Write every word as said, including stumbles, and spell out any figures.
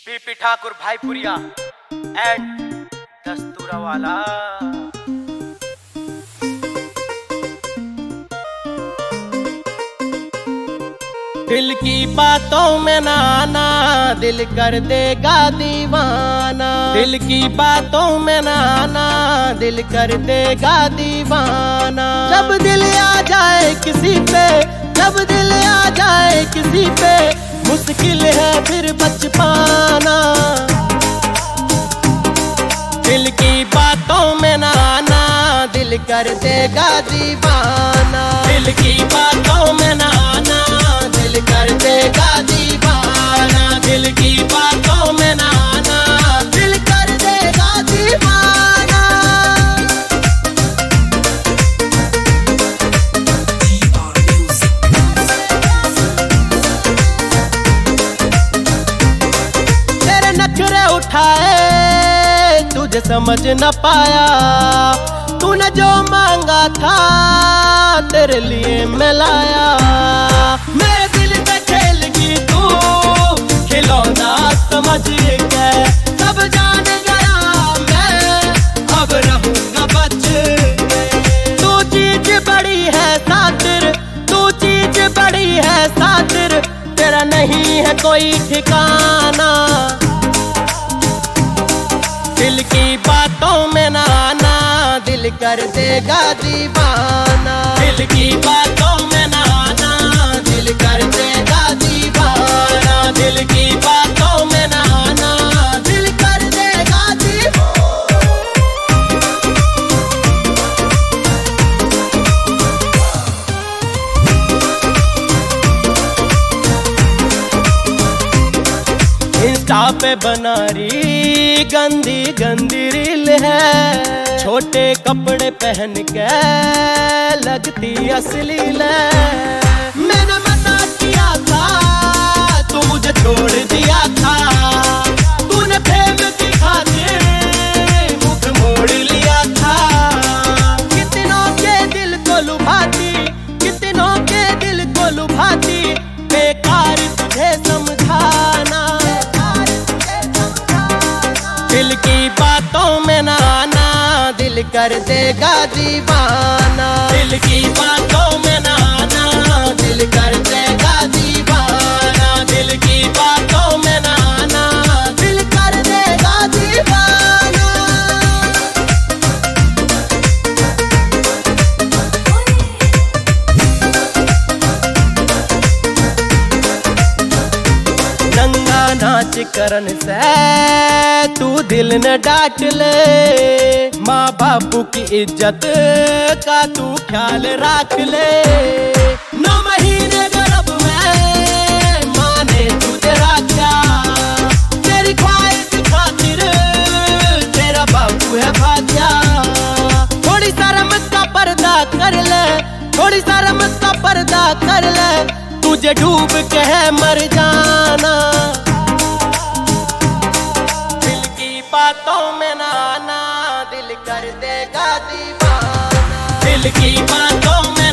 PP Thakur Bhaipuriya and दस्तूरा वाला। दिल की बातों में ना आना, दिल कर देगा दीवाना। दिल की बातों में ना आना, दिल कर देगा दीवाना। जब दिल आ जाए किसी पे, जब दिल आ जाए किसी पे, मुश्किल है फिर बच पाना। दिल की बातों में ना आना, दिल कर देगा दीवाना। दिल की बातों में ना आना, दिल कर देगा दीवाना। दिल की बातों में ना आना, दिल कर देगा दीवाना। तेरे नखरे उठाए तुझे समझ न पाया, तूने जो मांगा था तेरे लिए मैं लाया। मेरे दिल पे खेल की तू खिलौना समझ के, सब जान गया मैं अब रहूंगा बच के। तू चीज बड़ी है सातिर, तू चीज बड़ी है सातिर, तेरा नहीं है कोई ठिकाना। दिल की बातों में ना आना, दिल कर देगा दीवाना। दिल की बातों में ना आना, दिल कर देगा दीवाना। दिल की बातों में ना आना, दिल कर देगा दीवाना। इंस्टा पे बना रही गंदी गंदी रील है, छोटे कपड़े पहन के लगती अश्लील है। मैंने मना किया था, तू मुझे छोड़ दिया था, तूने प्रेम की खातिर मुख मोड़ लिया था। कितनों के दिल को लुभाती, कितनों के दिल को लुभाती, बेकार तुझे समझाना। दिल की बातों में ना आना, दिल कर देगा दीवाना। दिल की बातों में ना आना, दिल कर देगा दीवाना। दिल की बातों में ना आना, दिल कर देगा दीवाना। नंगा नाच करन से तू दिल न डांट ले, माँ बापू की इज्जत का तू ख्याल रख ले। नौ महीने गर्भ में माँ ने तुझे रखा, तेरी ख्वाहिश खातिर तेरा बापू है भाग्या। थोड़ी शर्म का पर्दा कर ले, थोड़ी शर्म का पर्दा कर ले, तुझे डूब के है मर जाना। दिल की बातों में ना आना, दिल कर देगा दीवाना। दिल की बातों में